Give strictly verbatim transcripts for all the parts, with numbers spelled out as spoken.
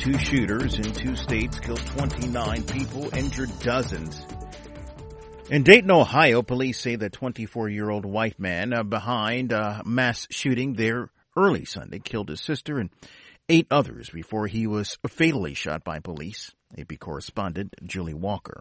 two shooters in two states killed twenty-nine people, injured dozens. In Dayton, Ohio, police say the twenty-four-year-old white man uh, behind a mass shooting there early Sunday killed his sister and eight others before he was fatally shot by police. A P correspondent Julie Walker.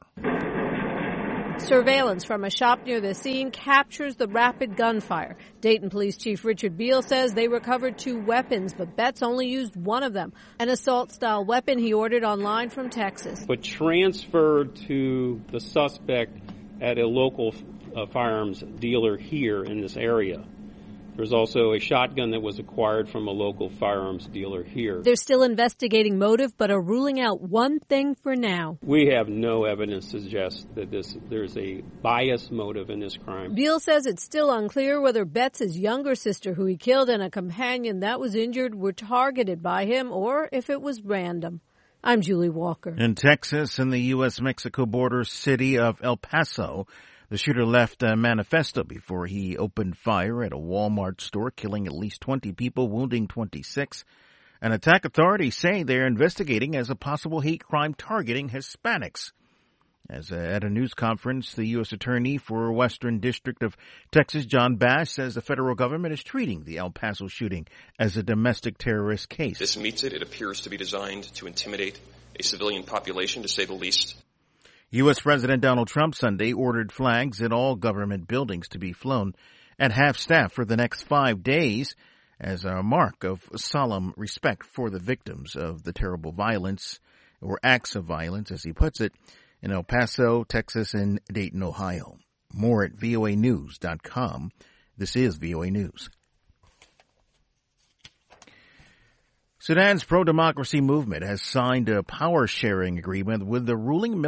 Surveillance from a shop near the scene captures the rapid gunfire. Dayton Police Chief Richard Beal says they recovered two weapons, but Betts only used one of them, an assault-style weapon he ordered online from Texas. But transferred to the suspect at a local uh, firearms dealer here in this area. There's also a shotgun that was acquired from a local firearms dealer here. They're still investigating motive, but are ruling out one thing for now. We have no evidence to suggest that this there's a bias motive in this crime. Beal says it's still unclear whether Betts' younger sister, who he killed, and a companion that was injured were targeted by him or if it was random. I'm Julie Walker. In Texas, in the U S Mexico border city of El Paso, the shooter left a manifesto before he opened fire at a Walmart store, killing at least twenty people, wounding twenty-six. An attack authorities say they're investigating as a possible hate crime targeting Hispanics. As a, at a news conference, the U S Attorney for Western District of Texas, John Bass, says the federal government is treating the El Paso shooting as a domestic terrorist case. This meets it. It appears to be designed to intimidate a civilian population, to say the least. U S President Donald Trump Sunday ordered flags in all government buildings to be flown at half-staff for the next five days as a mark of solemn respect for the victims of the terrible violence, or acts of violence, as he puts it, in El Paso, Texas, and Dayton, Ohio. More at V O A news dot com. This is V O A News. Sudan's pro-democracy movement has signed a power-sharing agreement with the ruling